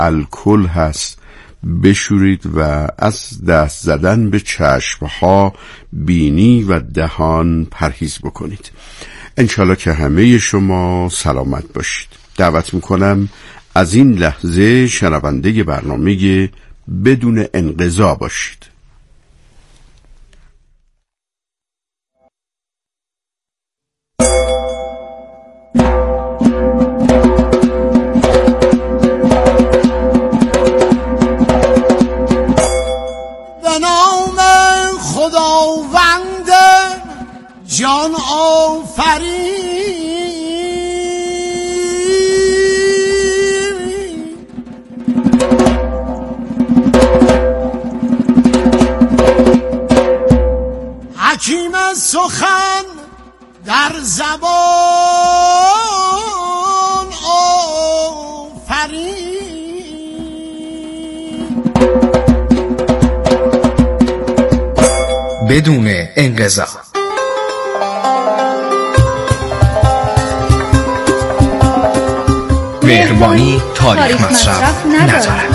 الکل هست بشورید و از دست زدن به چشمها، بینی و دهان پرهیز بکنید. انشالله که همه شما سلامت باشید. دعوت میکنم از این لحظه شنونده برنامه بدون انقضا باشید. خداوند جان آفرین حکیم سخن در زبان آفرین بدون انقضا. مهربانی تاریخ مصرف ندارد.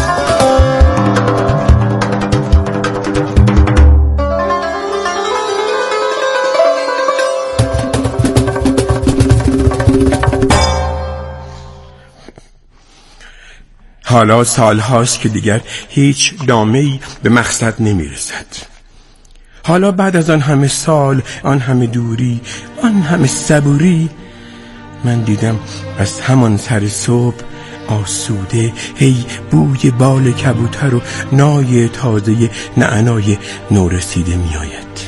حالا سالهاست که دیگر هیچ نامه‌ای به مقصد نمی‌رسد. حالا بعد از آن همه سال، آن همه دوری، آن همه صبوری، من دیدم از همان سر صبح آسوده هی بوی بال کبوتر و نای تازه نعنای نورسیده می آید.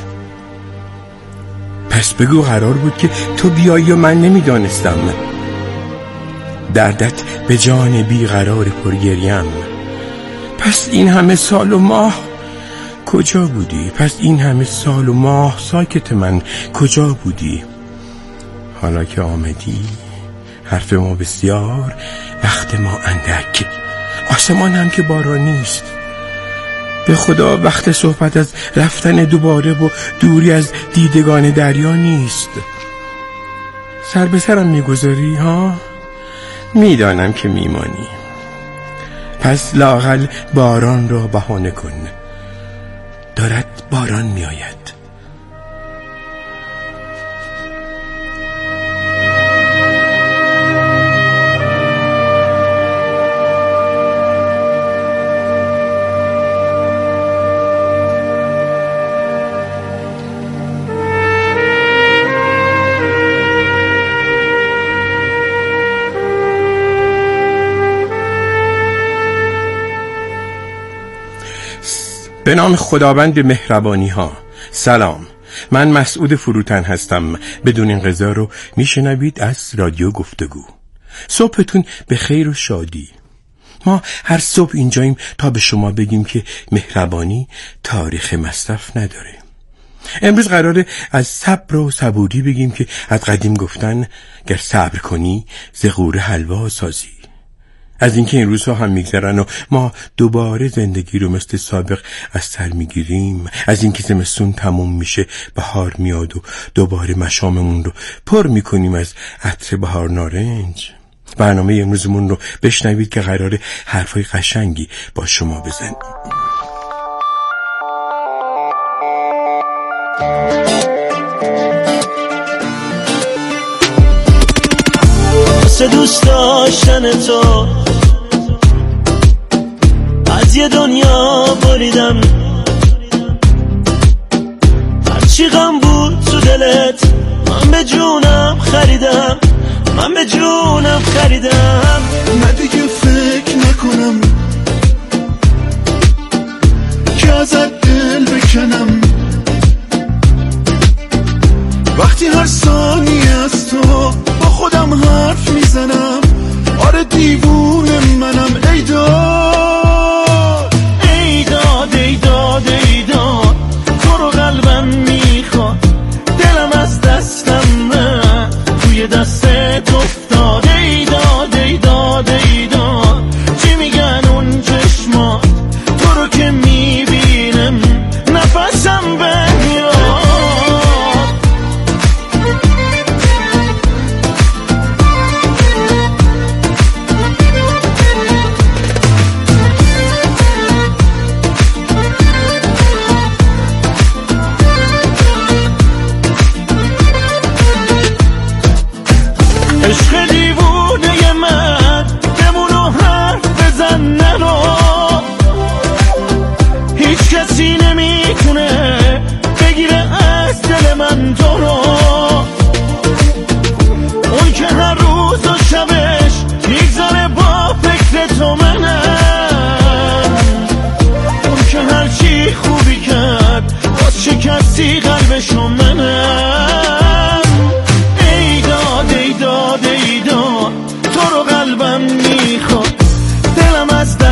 پس بگو قرار بود که تو بیایی و من نمیدانستم. دردت به جان بیقرار پرگریم. پس این همه سال و ماه کجا بودی؟ پس این همه سال و ماه ساکت من کجا بودی؟ حالا که آمدی حرف ما بسیار، وقت ما اندک، آسمان هم که باران نیست. به خدا وقت صحبت از رفتن دوباره و دوری از دیدگان دریا نیست. سر به سرم میگذاری ها؟ میدانم که میمانی. پس لااقل باران را بهانه کن. دارد باران می آید. به نام خداوند مهربانی ها. سلام، من مسعود فروتن هستم. بدون انقضا رو میشنوید از رادیو گفتگو. صبحتون به خیر و شادی. ما هر صبح اینجاییم تا به شما بگیم که مهربانی تاریخ مصرف نداره. امروز قراره از صبر و صبوری بگیم که از قدیم گفتن گر صبر کنی ز غوره حلوا سازی. از اینکه این روزها هم میگذرن و ما دوباره زندگی رو مثل سابق از سر میگیریم. از اینکه زمستون تموم میشه، بهار میاد و دوباره مشاممون رو پر میکنیم از عطر بهار نارنج. برنامه امروزمون رو بشنوید که قراره حرفای قشنگی با شما بزنیم. واسه دوست داشتن تو از یه دنیا بریدم، هرچی غم بود تو دلت من به جونم خریدم، من به جونم خریدم. نه دیگه فکر نکنم که ازت دل بکنم، وقتی هر ثانیه از تو با خودم حرف میزنم. آره دیوونه منم. ای داد ای داد ای داد ای داد، تو رو قلبم میخواد، دلم از دستم نه توی دستت افتاد. ای داد ای داد ای داد،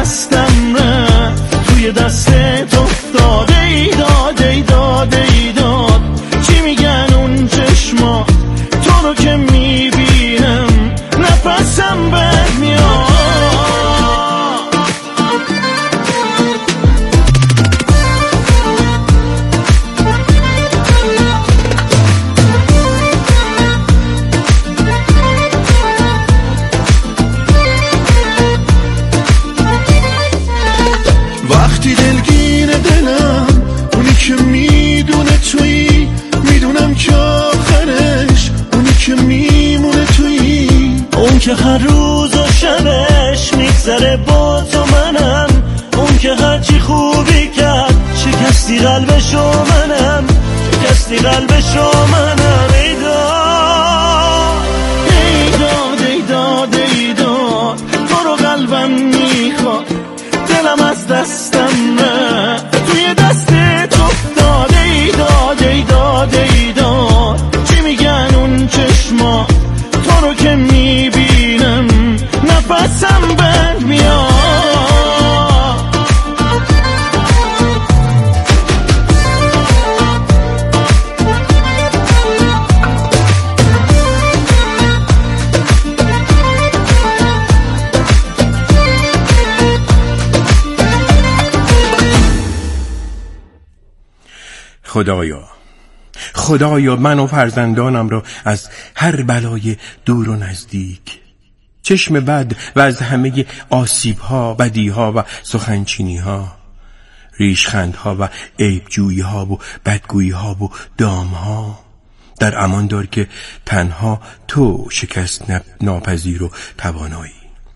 دستم رفت توی دستت افتاده ای داد چی میگن اون چشمات تو رو که میبینم نفسم بر میاد. وقتی دلگین دلم اونی که میدونه تویی، میدونم که آخرش اونی که میمونه تویی، اون که هر روز و شبش میگذره با تو منم، اون که هرچی خوبی کرد شکستی قلبشو منم، شکستی قلبشو منم. ایداد تو رو قلبم میخواد، دلم از دستم رفت توی دستت افتاده ایداد چی میگن اون چشما تو رو که میبینم نفسم بند میاد. خدایا من و فرزندانم را از هر بلای دور و نزدیک، چشم بد و از همه آسیب‌ها، بدی‌ها و سخنچینی‌ها، ریشخندها و عیبجویی‌ها و بدگویی‌ها و دام‌ها در امان دار که تنها تو شکست ناپذیر و توانایی.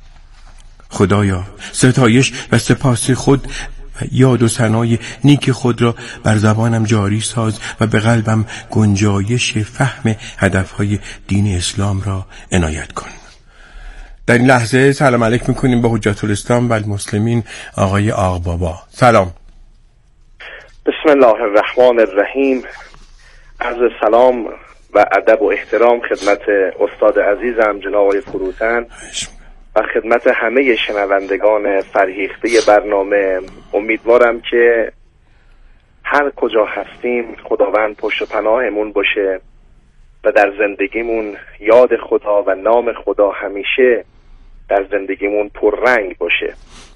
خدایا ستایش و سپاس خود یاد و ثنای نیک خود را بر زبانم جاری ساز و به قلبم گنجایش فهم هدفهای دین اسلام را عنایت کن. در این لحظه سلام علیک میکنیم به حجت الاسلام و المسلمین آقای آقبابا. سلام. بسم الله الرحمن الرحیم. عرض سلام و ادب و احترام خدمت استاد عزیزم جناب آقای فروتن و خدمت همه شنوندگان فرهیخته برنامه. امیدوارم که هر کجا هستیم خداوند پشت و پناهمون باشه و در زندگیمون یاد خدا و نام خدا همیشه در زندگیمون پررنگ باشه.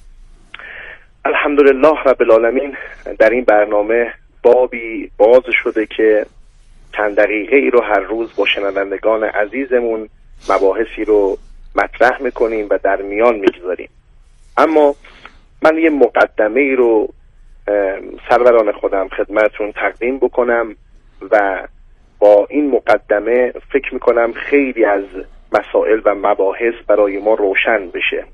الحمدلله رب العالمین. در این برنامه بابی باز شده که چند دقیقه ای رو هر روز با شنوندگان عزیزمون مباحثی رو مطرح میکنیم و در میان میگذاریم. اما من یه مقدمه ای رو سروران خودم خدمتون تقدیم بکنم و با این مقدمه فکر میکنم خیلی از مسائل و مباحث برای ما روشن بشه.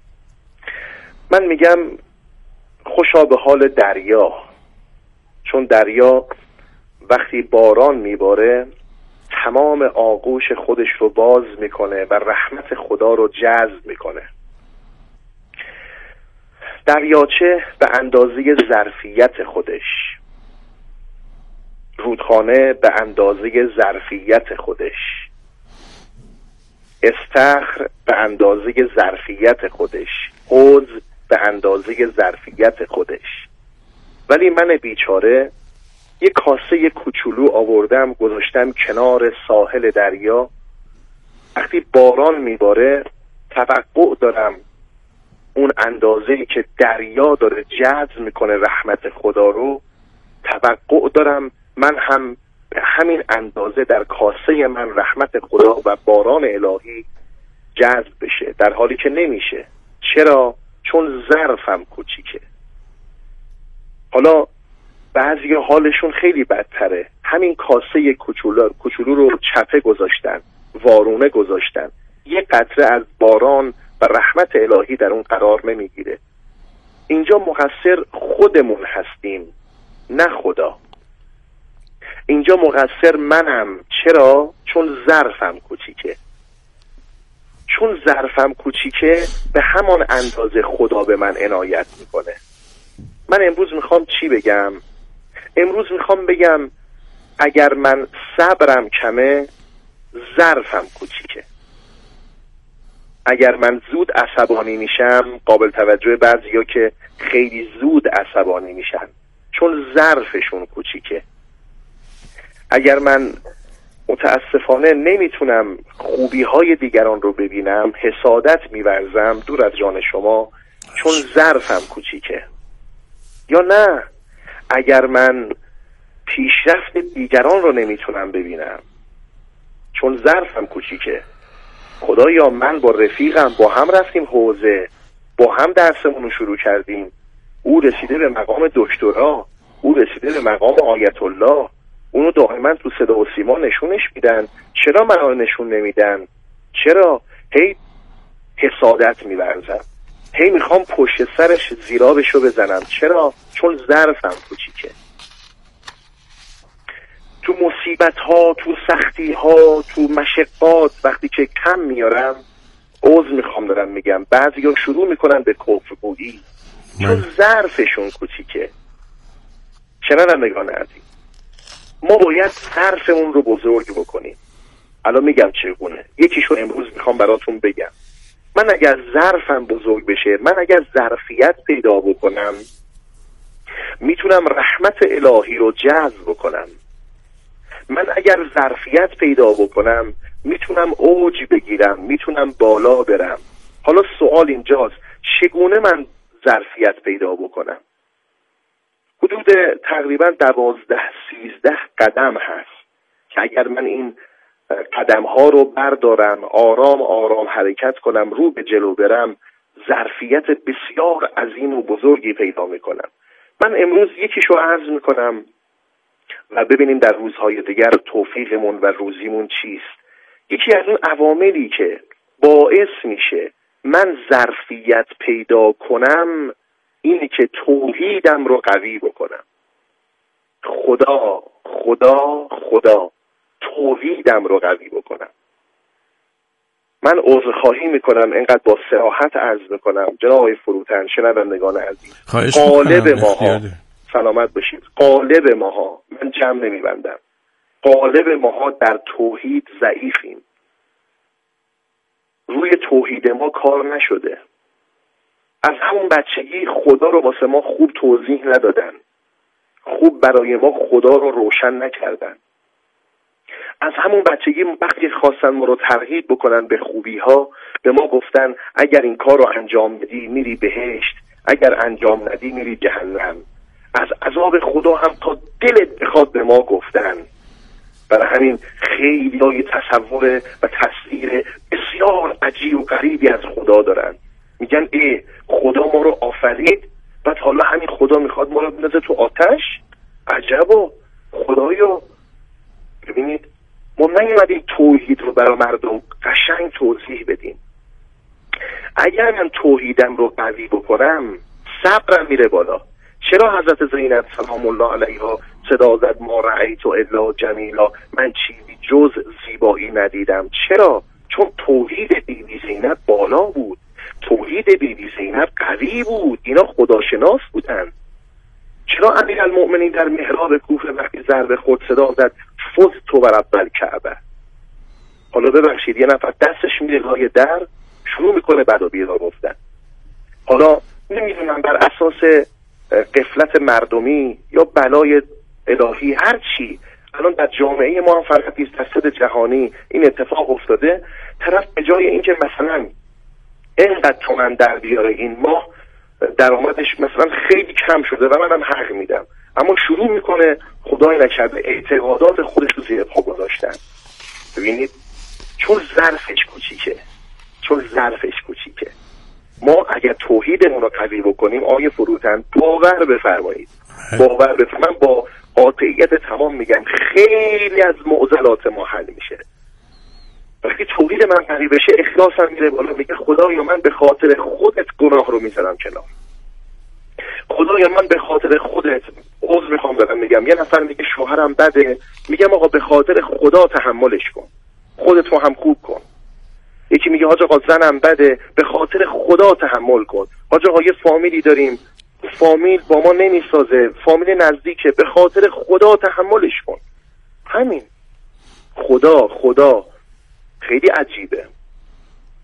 من میگم خوشا به حال دریا، چون دریا وقتی باران میباره تمام آغوش خودش رو باز میکنه و رحمت خدا رو جذب میکنه. دریاچه به اندازه ظرفیت خودش، رودخانه به اندازه ظرفیت خودش، استخر به اندازه ظرفیت خودش، حوض به اندازه ظرفیت خودش. ولی من بیچاره یک کاسه کوچولو آوردم گذاشتم کنار ساحل دریا. وقتی باران میباره توقع دارم اون اندازه‌ای که دریا داره جذب میکنه رحمت خدا رو، توقع دارم من هم به همین اندازه در کاسه من رحمت خدا و باران الهی جذب بشه، در حالی که نمیشه. چرا؟ چون ظرفم کوچیکه. حالا بعضی حالشون خیلی بدتره، همین کاسه کوچولو رو چپه گذاشتن، وارونه گذاشتن، یه قطره از باران و رحمت الهی در اون قرار نمیگیره. اینجا مقصر خودمون هستیم نه خدا. اینجا مقصر منم. چرا؟ چون ظرفم کوچیکه. چون ظرفم کوچیکه به همان اندازه خدا به من عنایت میکنه. من امروز میخوام چی بگم؟ امروز میخوام بگم اگر من صبرم کمه ظرفم کوچیکه. اگر من زود عصبانی میشم، قابل توجه بعضیا که خیلی زود عصبانی میشن چون ظرفشون کوچیکه. اگر من متاسفانه نمیتونم خوبی های دیگران رو ببینم، حسادت میورزم دور از جان شما چون ظرفم کوچیکه. یا نه، اگر من پیشرفت دیگران رو نمیتونم ببینم چون ظرفم کوچیکه. خدایا من با رفیقم با هم رفتیم حوزه، با هم درسمون رو شروع کردیم، او رسیده به مقام دکترا، او رسیده به مقام آیت الله، اونو دائما تو صدا و سیما نشونش میدن، چرا منو نشون نمیدن؟ چرا؟ هی حسادت میورزم، هی میخوام پشت سرش زیرابشو بزنم. چرا؟ چون ظرفم کوچیکه. تو مصیبت ها، تو سختی ها، تو مشقات وقتی که کم میارم، عذر میخوام دارم میگم، بعضیا شروع میکنن به کفرگویی چون ظرفشون کوچیکه. شنوندگان عزیز، ما باید ظرفمون رو بزرگ بکنیم. الان میگم چگونه، یکیشو امروز میخوام براتون بگم. من اگر ظرفم بزرگ بشه، من اگر ظرفیت پیدا بکنم، میتونم رحمت الهی رو جذب بکنم. من اگر ظرفیت پیدا بکنم میتونم اوج بگیرم، میتونم بالا برم. حالا سوال اینجاست چگونه من ظرفیت پیدا بکنم؟ حدود تقریبا 12-13 قدم هست که اگر من این قدم ها رو بردارم، آرام آرام حرکت کنم، رو به جلو برم، ظرفیت بسیار عظیم و بزرگی پیدا میکنم. من امروز یکیشو عرض میکنم و ببینیم در روزهای دیگر توفیقمون و روزیمون چیست. یکی از اون عواملی که باعث میشه من ظرفیت پیدا کنم اینه که توحیدم رو قوی بکنم. خدا خدا خدا، توحیدم رو قوی بکنم. من عذرخواهی میکنم، اینقدر با صراحت عرض میکنم جناب آقای فروتن، شنوندگان عزیز، غالب ماها، سلامت باشید، غالب ماها، من جمع نمیبندم، غالب ماها در توحید ضعیفیم. روی توحید ما کار نشده. از همون بچگی خدا رو واسه ما خوب توضیح ندادن، خوب برای ما خدا رو روشن نکردن. از همون بچگی وقتی خواستن ما رو ترغیب بکنن به خوبی ها، به ما گفتن اگر این کار رو انجام بدی میری بهشت، اگر انجام ندی میری جهنم. از عذاب خدا هم تا دلت بخواد به ما گفتن. برای همین خیلی های تصور و تصویر بسیار عجیب و غریبی از خدا دارن. میگن خدا ما رو آفرید، بعد حالا همین خدا میخواد ما رو بندازه تو آتش. عجبا خدایا. ببینید ما نیومدیم توحید رو برای مردم قشنگ توضیح بدیم. اگر من توحیدم رو قوی بکنم، صبرم میره بالا. چرا حضرت زینب سلام الله علیها صدا زد ما رأیت الا جمیلا، من چیزی جز زیبایی ندیدم؟ چرا؟ چون توحید بیبی زینب بالا بود، توحید بیبی زینب قوی بود، اینا خداشناس بودن. چرا امیرالمؤمنین در محراب کوفه وقتی ضربه خورد صدا زد فزت و رب الکعبه؟ حالا ببخشید یه نفر دستش میره لای در شروع میکنه بد و بیرا گفتن. حالا نمیدونم بر اساس غفلت مردمی یا بلای الهی هر چی، الان در جامعه ما هم فقط بی‌تصد جهانی این اتفاق افتاده. طرف به جای اینکه مثلا اینقدر تومن در بیاره این ماه درآمدش مثلا خیلی کم شده و منم حق میدم، اما شروع میکنه خدای نکرده اعتقادات خودش رو زیر پا گذاشتن. ببینید چون ظرفش کوچیکه. ما اگر توحیدمون رو قوی بکنیم آیه فروتن، باور بفرمایید، من با قاطعیت تمام میگم خیلی از معضلات ما حل میشه. وقتی توحید من قوی بشه اخلاصم میره بالا، میگه خدایا من به خاطر خودت گناه رو میذارم کنار، خدایا من به خاطر خودت عذر میخوام دارم میگم. یه نفر میگه شوهرم بده، میگم آقا به خاطر خدا تحملش کن، خودت رو هم خوب کن. یکی میگه حاج آقا زنم بده، به خاطر خدا تحمل کن. حاج آقا یه فامیلی داریم، فامیل با ما نمیسازه، فامیل نزدیکه، به خاطر خدا تحملش کن. همین. خدا خیلی عجیبه.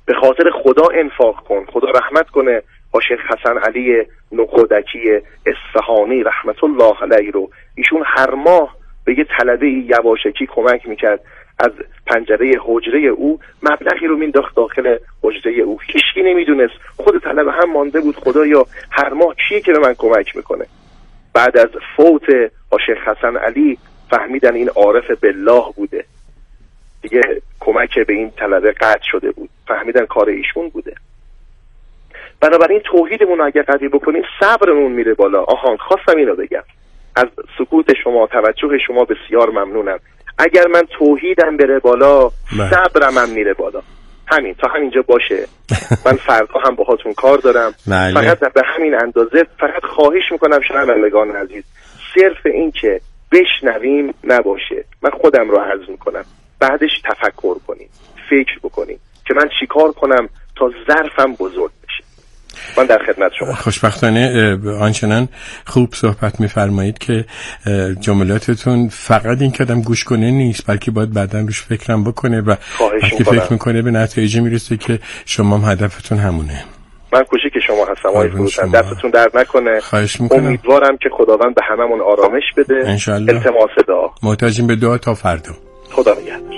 به خاطر خدا انفاق کن، خدا رحمت کنه با شیخ حسن علی نخودکی اصفهانی رحمت الله علیه رو. ایشون هر ماه به یه طلبه یواشکی کمک میکرد، از پنجره حجره او مبلغی رو مینداخت داخل حجره او، هیچکی نمیدونست، خود طلبه هم مانده بود خدایا هر ماه کیه که به من کمک میکنه. بعد از فوت شیخ حسن علی فهمیدن این عارف بالله بوده، دیگه کمک به این طلبه قطع شده بود، فهمیدن کار ایشون بوده. بنابراین توحیدمون اگر قوی بکنیم صبرمون میره بالا. خواستم اینو بگم، از سکوت شما، توجه شما بسیار ممنونم. اگر من توحیدم بره بالا صبرم هم میره بالا. همین، تا همینجا باشه. من فردا هم باهاتون کار دارم. فقط به همین اندازه فقط خواهش میکنم شنوندگان عزیز، صرف این که بشنویم نباشه، من خودم رو عرض میکنم، بعدش تفکر کنیم، فکر بکنیم که من چیکار کنم تا ظرفم بزرگ بشه. من در خدمت شما. خوشبختانه آنچنان خوب صحبت میفرمایید که جملاتتون فقط این که آدم گوش کنه نیست، بلکه باید بعداً روش فکرم بکنه و وقتی فکر میکنه به نتیجه میرسه که شما هم هدفتون همونه. من کوچیک شما هستم آقای فروتن، دستتون درد نکنه. خواهش میکنم. امیدوارم که خداوند به هممون آرامش بده. انشالله. التماس دعا. محتاجیم به دعا تا فردا. خدا نگهدار.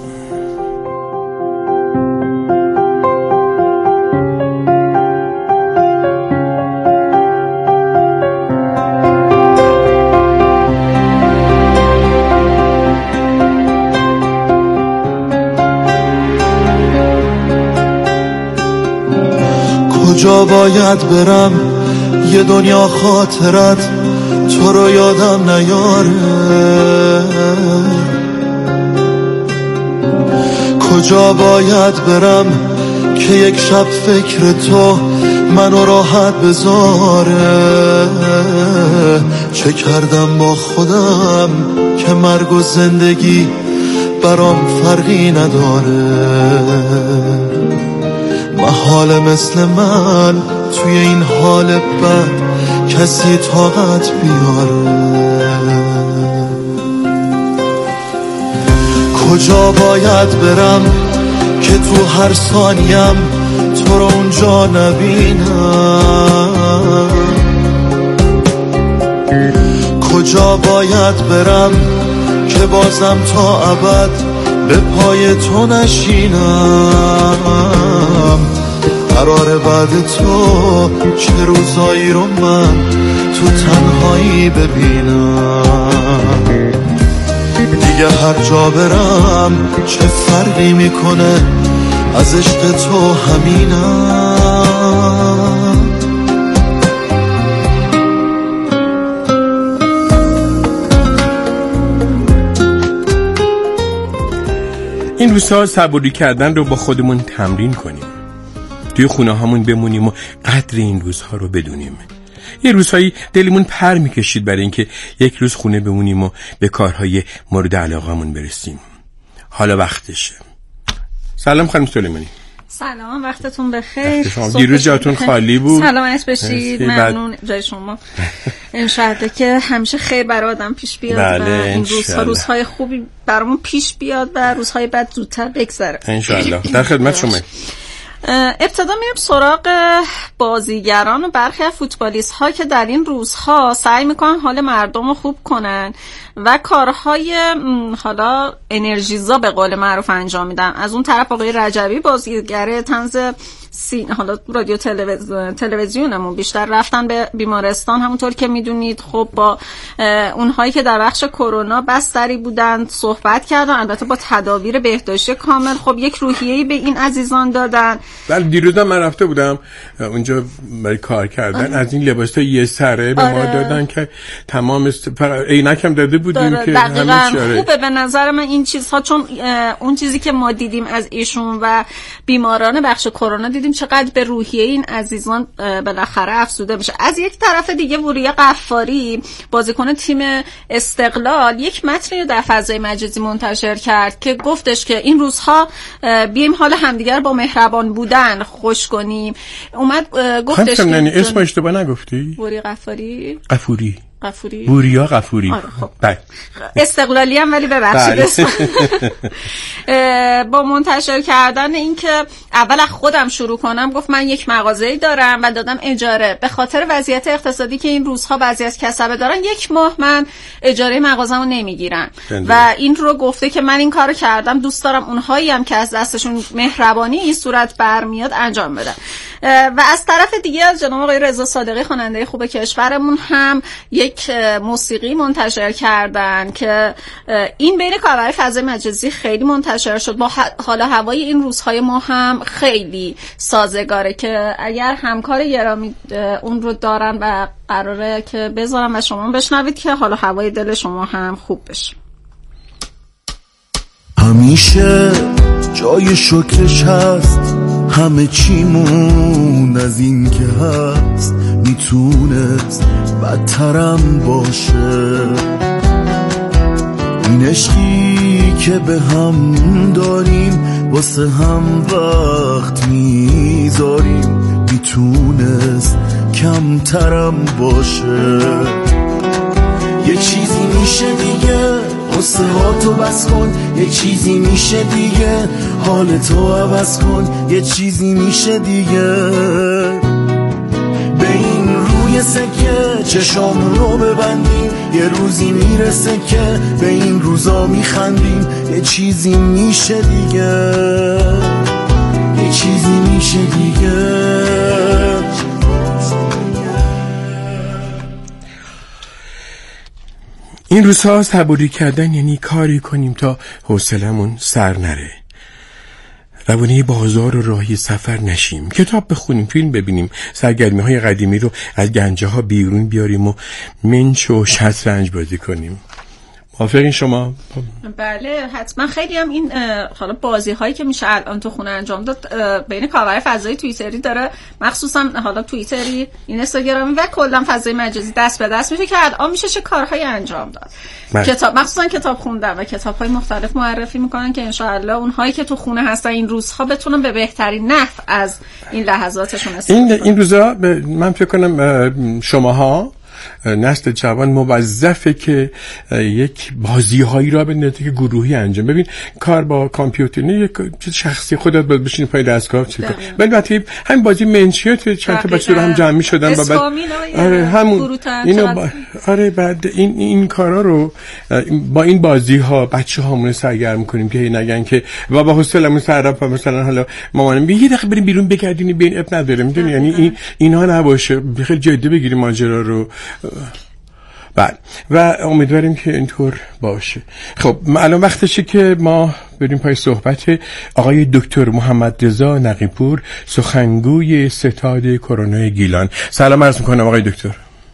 کجا باید برم یه دنیا خاطرت تو رو یادم نیاره، کجا باید برم که یک شب فکر تو منو راحت بذاره، چه کردم با خودم که مرگ و زندگی برام فرقی نداره، محاله مثل من توی این حال بد کسی طاقت بیاره، کجا باید برم که تو هر ثانیم تو رو اونجا نبینم، کجا باید برم که بازم تا ابد به پای تو نشینم، قراره بعد تو چه روزایی رو من تو تنهایی ببینم، دیگه هر جا برم چه فرقی میکنه از عشق تو همینم. این روزها صبوری کردن رو با خودمون تمرین کنیم، توی خونه هامون بمونیم و قدر این روزها رو بدونیم. یه روزهایی دلمون پر میکشید برای اینکه یک روز خونه بمونیم و به کارهای مورد علاقمون برسیم. حالا وقتشه. سلام خانم سلیمانی. سلام، وقتتون بخیر. دیروز جاتون خالی بود. سلامت باشید. ممنون جای شما. انشالله که همیشه خیر برای آدم پیش بیاد و این روزها روزهای خوبی برامون پیش بیاد و روزهای بد زودتر بگذره انشالله. در خدمت شما. ابتدا میریم سراغ بازیگران و برخی از فوتبالیست ها که در این روزها سعی میکنن حال مردم رو خوب کنن و کارهای حالا انرژیزا به قول معروف انجام میدن. از اون طرف آقای رجبی بازیگر طنز حالا رادیو تلویزیونمون بیشتر رفتن به بیمارستان، همونطور که میدونید. خب با اونهایی که در بخش کرونا بستری بودن صحبت کردن، البته با تدابیر بهداشتی کامل. خب یک روحیه‌ای به این عزیزان دادن. بله دیروزم من رفته بودم اونجا برای کار کردن. از این لباسا یه سره به ما دادن که تمام عینکم داده بودیم که همه خوبه به نظر من این چیزها، چون اون چیزی که ما دیدیم از ایشون و بیماران بخش کرونا دیدیم چقدر به روحیه این عزیزان بالاخره افزوده میشه. از یک طرف دیگه وریا قفاری بازیکن تیم استقلال یک متنی رو در فضای مجازی منتشر کرد که گفتش که این روزها بیایم حال همدیگر با مهربان بودن خوش کنیم. اومد گفتش که اسم اشتباه نگفتی؟ وریا قفاری غفوری؟ بوریا غفوری. آره خب. استقلالی هم ولی ببخشید. با منتشر کردن این که اول از خودم شروع کنم، گفت من یک مغازه‌ای دارم و دادم اجاره. به خاطر وضعیت اقتصادی که این روزها بعضی از کسبه دارن 1 ماه من اجاره مغازه‌مو نمیگیرن و این رو گفته که من این کارو کردم، دوست دارم اونهایی هم که از دستشون مهربانی این صورت برمیاد انجام بدن. و از طرف دیگه از جناب آقای رضا صادقی خواننده خوب کشورمون هم یک موسیقی منتشر کردن که این بین کاربرای فضای مجازی خیلی منتشر شد. با حالا هوای این روزهای ما هم خیلی سازگاره که اگر همکار گرامی اون رو دارن و قراره که بذارم و شما بشنوید که حالا هوای دل شما هم خوب بشه. همیشه جای شکرش هست، همه چیمون از این که هست میتونست بدترم باشه. این عشقی که به هم داریم واسه هم وقت میذاریم میتونست کمترم باشه. یه چیزی میشه دیگه قصه ها تو بس کن، یه چیزی میشه دیگه حالتو عوض کن، یه چیزی میشه دیگه به این روی سکه چشامون رو ببندیم، یه روزی میرسه که به این روزا میخندیم، یه چیزی میشه دیگه، یه چیزی میشه دیگه. این روزها صبوری کردن یعنی کاری کنیم تا حوصلمون سر نره، روانه بازار و راهی سفر نشیم، کتاب بخونیم، فیلم ببینیم، سرگرمی های قدیمی رو از گنجه ها بیرون بیاریم و منچ و شطرنج بازی کنیم. موافقین شما؟ بله حتما. خیلی هم این حالا بازی هایی که میشه الان تو خونه انجام داد بین کاربرای فضای توییتری داره، مخصوصا حالا توییتری، اینستاگرامی و کلا فضای مجازی دست به دست میشه که الان میشه چه کارهایی انجام داد. کتاب، مخصوصا کتاب خوندن و کتاب های مختلف معرفی میکنن که انشاءالله اونهایی که تو خونه هستن این روزها بتونن به بهترین نحو از این لحظاتشون استفاده کنن. این روزا من فکر کنم شماها نسل جوان موظفه که یک بازی‌هایی را به نتیجه گروهی انجام. ببین کار با کامپیوتر نه، یک چیز شخصی خودت باید بشینی پای دستگاه چیکار کنی. ولی وقتی همین بازی منشیت چند تا بچه رو هم جمع می‌شدن و بعد آره همون اینو آره بعد این کارا رو با این بازی‌ها بچه‌هامون سرگرم کنیم که نگن که بابا حوصله‌مون سر رفت، مثلا حالا مامانم یه دقیقه بریم بیرون بگردیم ببین اب نداره، میدونی یعنی اینها نباشه، خیلی جدی بگیریم ماجرا رو. بله و امیدواریم که اینطور باشه. خب الان وقتشه که ما بریم پای صحبت آقای دکتر محمد رضا نقیپور، سخنگوی ستاد کرونا گیلان. سلام عرض میکنم آقای دکتر.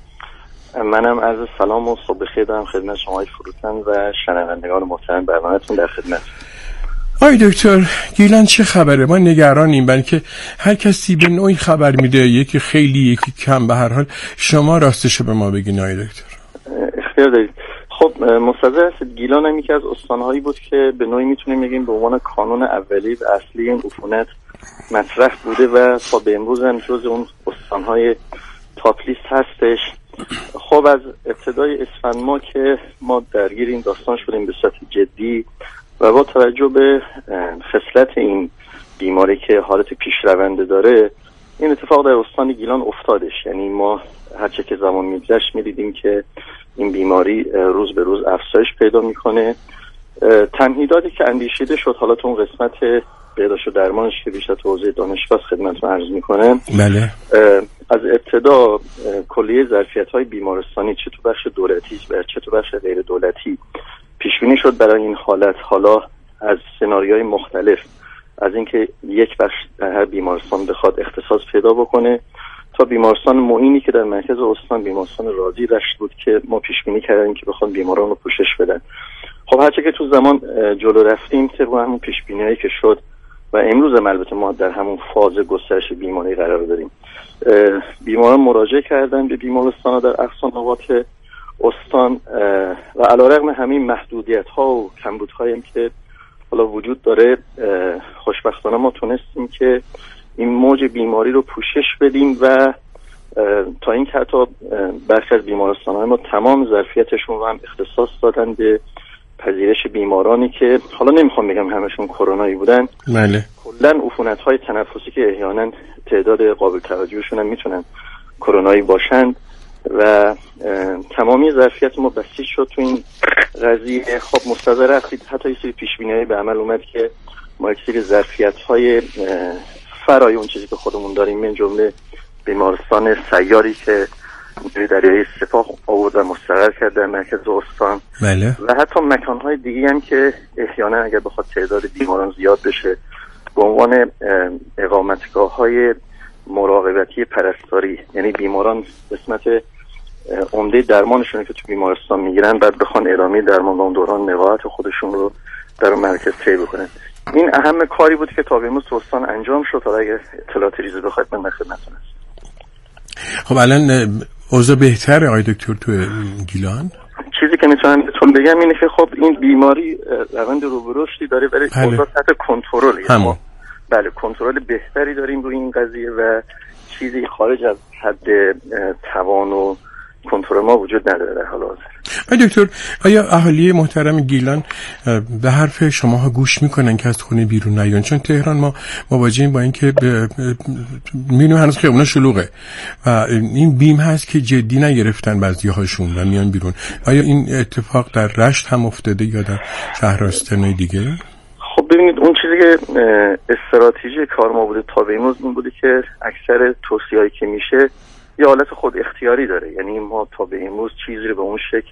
منم عرض سلام و صبح بخیر دارم خدمت شما فروتن و شنوندگان محترم برنامه‌تون در خدمت. آقای دکتر گیلان چه خبره؟ ما نگرانیم، بلکه هر کسی به نوعی خبر میده، یکی خیلی یکی کم. به هر حال شما راستشو به ما بگین آقای دکتر. اختیار دارید. خب مستحضر هستید گیلان هم یکی از استانهایی بود که به نوعی میتونیم بگیم به عنوان کانون اولی و اصلی این عفونت مطرح بوده و تا به امروز هم جز اون استانهای تاپ لیست هستش. خب از ابتدای اسفند ما که ما درگیر این داستان شدیم به صورت جدی و با توجه به خصلت این بیماری که حالت پیشرونده داره، این اتفاق در استان گیلان افتادش. یعنی ما هرچه که زمان میگذشت میدیدیم که این بیماری روز به روز افزایش پیدا میکنه. تمهیداتی که اندیشیده شد حالا تو اون قسمت بهداشت و درمانش که بیشتر تو حوزه دانشگاه خدمتتون عرض میکنم. بله. از ابتدا کلیه ظرفیت‌های بیمارستانی چه تو بخش دولتی و چه تو بخش غیر دولتی پیش بینی شد برای این حالت، حالا از سناریوهای مختلف، از اینکه یک بخش در هر بیمارستان بخواد اختصاص پیدا بکنه تا بیمارستان معینی که در مرکز استان بیمارستان رازی رشت بود که ما پیش بینی کردیم که بخواد بیماران رو پوشش بدن. خب هرچه که تو زمان جلو رفتیم طبق همون پیش بینیایی که شد و امروز هم البته ما در همون فاز گسترش بیماری قرار داریم. بیماران مراجعه کردن به بیمارستان در اقصا نقاط استان و علیرغم همین محدودیت‌ها و کمبودهایی که حالا وجود داره، خوشبختانه ما تونستیم که این موج بیماری رو پوشش بدیم و تا این که حتی برخی از بیمارستان‌های ما تمام ظرفیتشون رو هم اختصاص دادن به پذیرش بیمارانی که حالا نمیخوام بگم همشون کرونایی بودن، بله، کلاً عفونت‌های تنفسی که احیانا تعداد قابل توجهشون هم میتونن کرونایی باشند و تمامی ظرفیت ما بسیج شد تو این قضیه. خب مستظر هستید حتی یه سری پیش‌بینی‌های به عمل اومد که ما یک سری ظرفیت‌های فرای اون چیزی که خودمون داریم، من جمله بیمارستان سیاری که دریای سپاه آورد و مستقر کرد در مرکز استان، بله، و حتی مکان‌های دیگه هم که احیانا اگر بخواد تعداد بیماران زیاد بشه به عنوان اقامتگاه‌های مراقبتی پرستاری، یعنی بیماران قسمت عمده درمانشون که تو بیمارستان میگیرن بعد بخوان ادامه درمان و اون دوران نقاهت خودشون رو در مرکز طی بکنن. این اهم کاری بود که تا به امروز تو استان انجام شد. حالا اگه اطلاعات ریزی بخواید من خدمتتون هستم. خب الان اوضاع بهتره آقای دکتر تو گیلان؟ چیزی که میتونم بهتون بگم اینه که خب این بیماری روند رو به رشدی داره ولی اوضاع تحت کنترل. بله، کنترل بهتری داریم روی این قضیه و چیزی خارج از حد توان و کنترل ما وجود نداره در حال حاضر. آقای دکتر، آیا اهالی محترم گیلان به حرف شماها گوش میکنن که از خونه بیرون نیان؟ چون تهران ما مواجهیم با این که میبینیم هنوز خیابونا شلوغه و این بیم هست که جدی نگرفتن بعضی‌هاشون و میان بیرون. آیا این اتفاق در رشت هم افتاده یا در شهرستان‌های دیگه؟ خب ببینید، اون چیزی که استراتژی کار ما بوده تا به امروز این بوده که اکثر توصیه‌ای که میشه یه حالت خود اختیاری داره. یعنی ما تا به امروز چیزی رو به اون شکل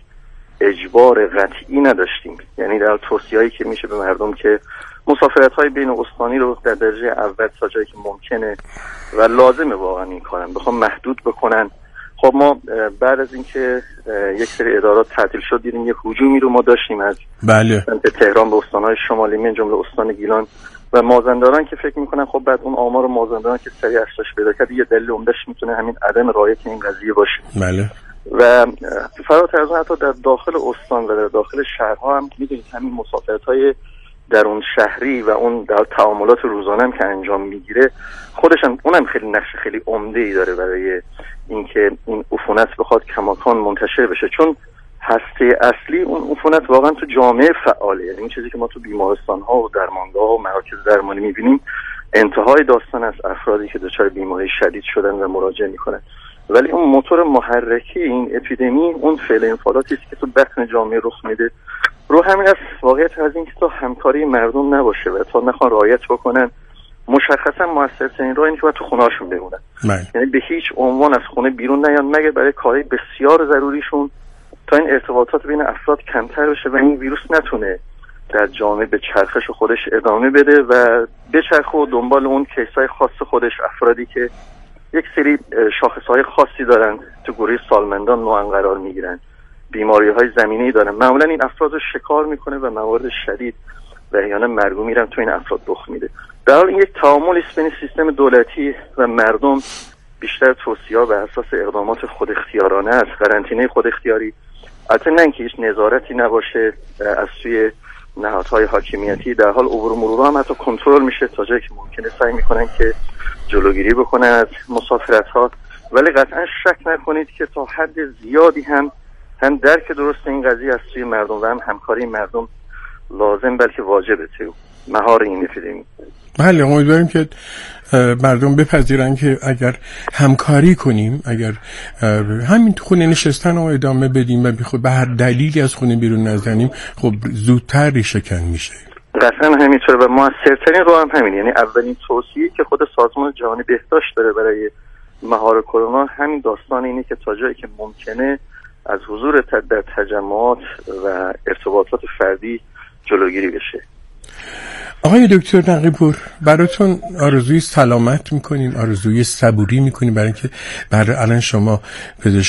اجبار قطعی نداشتیم. یعنی در توصیه‌ای که میشه به مردم که مسافرت‌های بین استانی رو در درجه اول تا جایی که ممکنه و لازمه واقعا این کارن بخوام محدود بکنن. خب ما بعد از اینکه یک سری ادارات تعطیل شد دیدیم یک هجومی رو ما داشتیم از بله تهران به استان‌های شمالی من جمله استان گیلان و مازندران که فکر میکنن خب بعد اون آمار مازندران که سریع افزایش پیدا کرد یه دلیل عمده‌اش میتونه همین عدم رعایت این قضیه باشه. بله. و فراتر از اون حتی در داخل استان و در داخل شهرها هم میدونید همین مسافرت‌های درون شهری و اون در تعاملات روزانه هم که انجام میگیره خودش هم اونم خیلی نقش خیلی عمده‌ای داره برای اینکه این عفونت بخواد کماکان منتشر بشه، چون هسته اصلی اون عفونت واقعا تو جامعه فعاله. یعنی این چیزی که ما تو بیمارستان‌ها و درمانگاه‌ها و مراکز درمانی می‌بینیم انتهای داستان از افرادی که دچار بیماری شدید شدن و مراجعه می‌کنن، ولی اون موتور محرکی این اپیدمی اون فعل انفعالاتی است که تو بطن جامعه رخ میده. رو همین است واقعیت از این که تا همکاری مردم نباشه و تا نخوان رعایت بکنن مشخصا موثرترین راه اینه که باید تو خونه‌هاشون بمونن. یعنی به هیچ عنوان از خونه بیرون نیان مگر برای کارهای بسیار ضروریشون تا این ارتباطات بین افراد کمتر بشه و این ویروس نتونه در جامعه به چرخش خودش ادامه بده و بچرخه و دنبال اون کیس‌های خاص خودش افرادی که یک سری شاخص‌های خاصی دارن تو گروه سالمندان نوعاً قرار میگیرن، بیماری‌های زمینه‌ای دارن، معمولاً این افراد رو شکار میکنه و موارد شدید و احیانا مرگومی هم تو این افراد رخ میده. در حال این یک تعاملی است بین سیستم دولتی و مردم، بیشتر توصیه‌ها بر اساس اقدامات خود اختیارانه است، قرنطینه خود اختیاری، البته نه اینکه هیچ نظارتی نباشه از سوی نهادهای حاکمیتی. در حال عبور و مرور هم حتی کنترل میشه تا جایی که ممکنه سعی میکنن که جلوگیری بکنن از مسافرت‌ها، ولی قطعا شک نکنید که تا حد زیادی هم درک درست این قضیه از سوی مردم و هم همکاری مردم لازم بلکه واجبه تو مهار این اپیدمی. بله، امیدواریم که مردم بپذیرن که اگر همکاری کنیم، اگر همین تو خونه نشستن و ادامه بدیم و به هر دلیلی از خونه بیرون نزنیم خب زودتر ریشه کن میشه. قطعا همینطوره و موثرترین راه هم همین. یعنی اولین توصیه‌ای که خود سازمان جهانی بهداشت داره برای مهار کرونا همین داستان اینه که تا جایی که ممکنه از حضور در تجمعات و ارتباطات فردی جلوگیری بشه. آقای دکتر نقی‌پور، براتون آرزوی سلامت میکنیم، آرزوی صبوری میکنیم برای اینکه الان شما پزشک